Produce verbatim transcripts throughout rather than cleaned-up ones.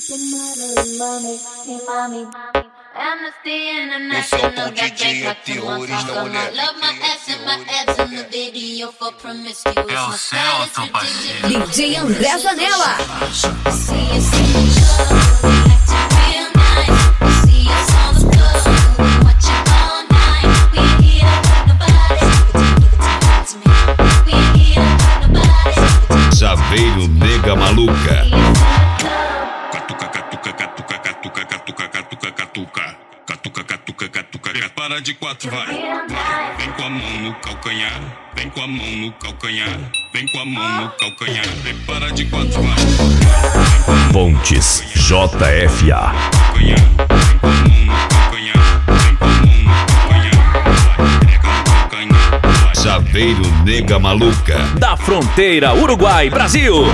Esse é o Tom D J, é terrorista, mulher. É o Celton, parceiro. D J André Janela. Chaveiro Nega Maluca. Catuca, catuca, catuca, catuca, catuca, catuca, catuca. Catuca, catuca, catuca. Prepara de quatro, vai. Vai. Vem com a mão no calcanhar. Vem com a mão no calcanhar. Vem com a mão no calcanhar. Prepara de quatro, vai. Pontes J F A. Calcanhar. Vem com a mão no calcanhar. Vem com a mão no calcanhar. Vai. Pega no calcanhar. Vai. Chaveiro Nega Maluca. Da fronteira Uruguai, Brasil.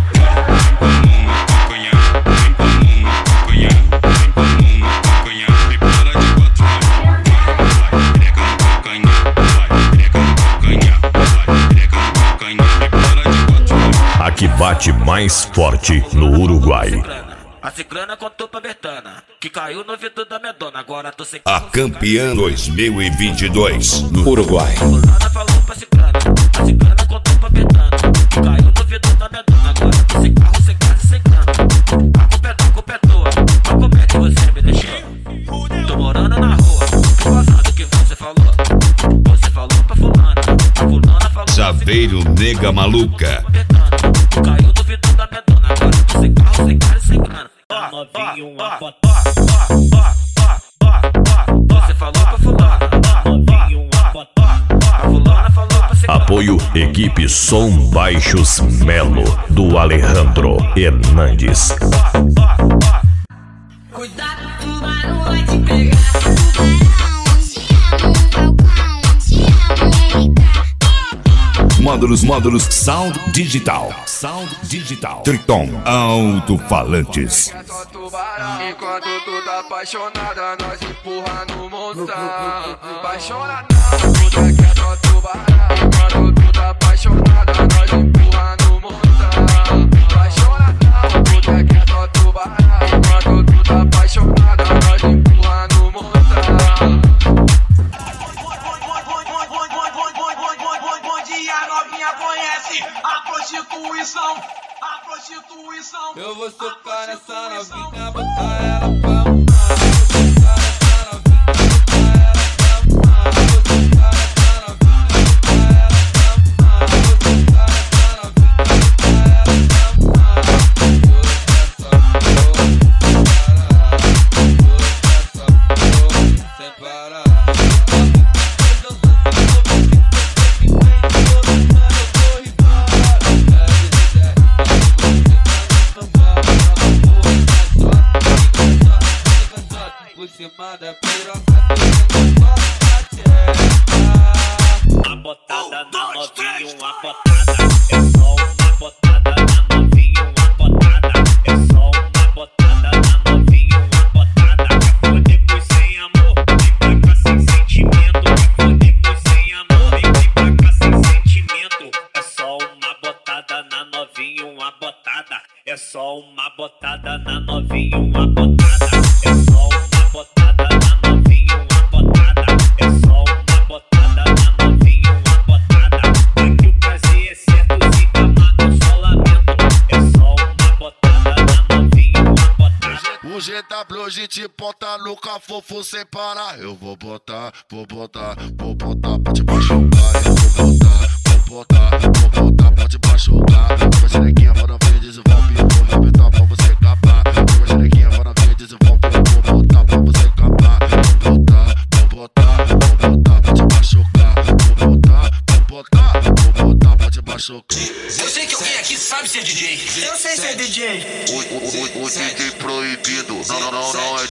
A que bate mais forte no Uruguai. A ciclana contou pra Bertana que caiu no vidro da Medona. Agora tô sem A campeã dois mil e vinte e dois no Uruguai. Fulana falou pra ciclana, a ciclana contou pra Bertana que caiu no vidro da Medona. Agora tô sem carro, sem casa, sem grana. A culpa é tua, a culpa é tua. A culpa é que você me deixou. Tô morando na rua, por causa do que você falou. Você falou pra fulana, a fulana falou. Chaveiro Nega Maluca. Caiu no vidro da Medona. Agora tô sem carro, sem casa, sem grana. Novinho, uma foto. Você falou pra fulana. Novinho, uma foto. A fulana falou pra você. Apoio Equipe Som Baixos Melo, do Alejandro Hernandes. Cuidado, o tubarão vai te pegar. Módulos, módulos, Sound Digital. Sound Digital. Triton Alto-Falantes. Enquanto tu tá apaixonada, nós empurra no montão. Apaixonada, tu tá quieto, tubarão. Enquanto tu tá apaixonada, nós empurra no montão. Apaixonada, tu tá quieto, tubarão. Enquanto tu tá apaixonada, nós empurra no montão. Conhece a prostituição, a prostituição. Eu vou socar nessa novinha, botar ela pra mamar. Vou socar nessa novinha, botar ela pra mamar. Vou socar nessa novinha, botar ela pra mamar. Vou socar nessa novinha, botar ela pra mamar. Sem parar. Uma botada na novinha, uma botada. É só uma botada na novinha, uma botada. É só uma botada na novinha, uma botada. Quer foder pois sem amor, vem pra cá sem sentimento. Quer foder pois sem amor, vem pra cá sem sentimento. É só uma botada na novinha, uma botada. É só uma botada na novinha, uma botada. É só uma botada na novinha, uma botada. É só uma botada na novinha, uma botada. É que o prazer é certo, se gamar não só lamento. É só uma botada na novinha, uma botada. O G W G te bota no cafofo sem parar. Eu vou botar, vou botar, vou botar pra te machucar. Eu vou botar, vou botar, vou botar pra te machucar. Uma xerequinha para ver, desenvolve, eu vou arrebentar pra você acabar. Uma xerequinha para ver, desenvolve, eu vou botar pra você acabar. Vou botar, vou botar, vou botar pra te machucar. Vou botar, vou botar, vou botar pra te machucar. Eu sei que alguém aqui sabe ser D J. Eu sei ser D J. O, o, o, o D J proibido, não, não, não, não é